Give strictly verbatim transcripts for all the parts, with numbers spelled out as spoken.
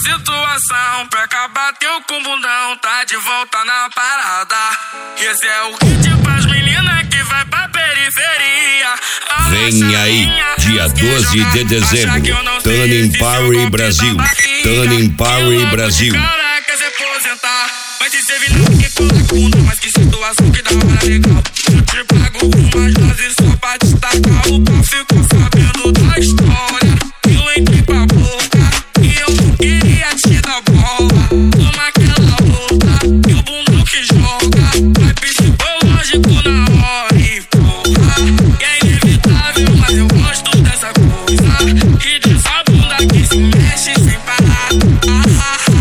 situação pra acabar teu com bundão, tá de volta na parada. Esse é o kit pras meninas que vai pra periferia. Vem aí, dia doze de dezembro, Turning Party Brasil, Turning Party Brasil. Cara quer se aposentar, mas te servir não que cola bunda, mas que situação que da hora legal. Eu te pago umas doses só pra destacar, o pau ficou sabendo da história. Eu entrei pra boca e eu não queria te dar bola. Toma aquela outra, e o bundão que joga, vai psicológico na hora e porra. E é inevitável, mas eu gosto dessa coisa, e dessa bunda que se mexe sem parar. Ah, ah,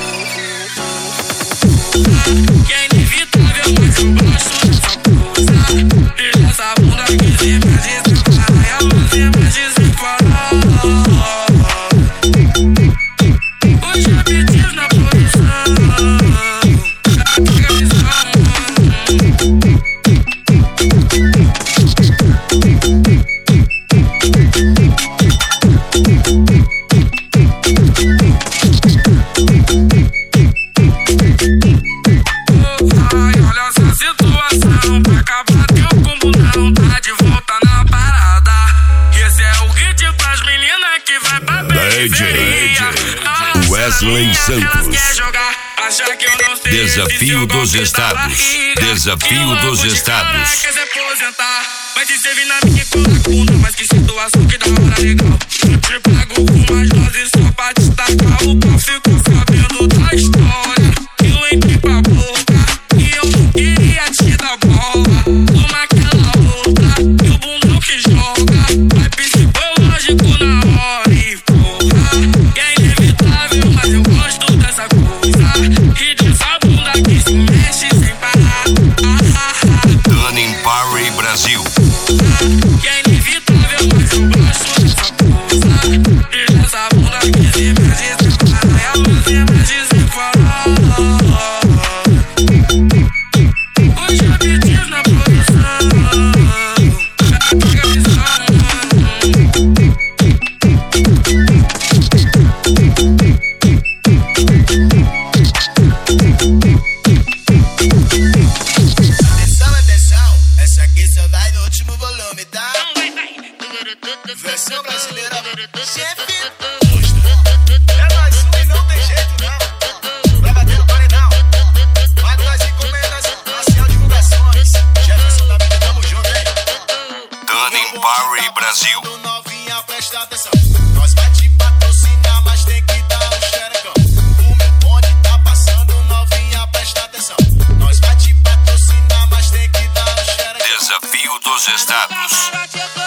ah. Que é inevitável, mas eu gosto dessa coisa, e dessa bunda que se mexe sem parar. E ela se mexe sem parar. Hoje é pedido na posição. Ai, olha essa situação pra acabar teu com bundão, tá de volta na parada. Esse é o kit pras meninas que vai pra periferia. Wesley Santos. Desafio dos Estados. Desafio dos Estados. Quer se aposentar, mas te serve na minha cola bunda, mas que situação que da hora legal. Eu te pago umas doses só pra destacar, o pau ficou sabendo da história. Eu entrei pra boca e eu não queria te dar bola. Toma aquela outra, e o bundão que joga, vai psicológico na hora e porra. E é inevitável, mas eu gosto dessa coisa, e dessa bunda que se mexe sem parar. Ah, ah, ah. Turning Party Brasil. Que é inevitável, mas eu gosto dessa coisa, e dessa bunda que se mexe sem parar. Ela se mexe sem parar. Hoje é pedido na posição. Pega a visão. Atenção, atenção, essa aqui só vai no último volume, tá? Versão brasileira, chefe monstro. É mais um e não tem jeito não. Vai bater no paredão. Manda as encomendas, Marcial Divulgações. Jefferson da vida, tamo junto, hein? Turning Party Brasil. Do novinha, presta atenção. Nós vai te patrocinar, mas tem que dar um xerecão. O meu bonde tá passando, novinha, presta atenção. Nós vai te patrocinar, mas tem que dar um xerecão. Desafio dos Estados.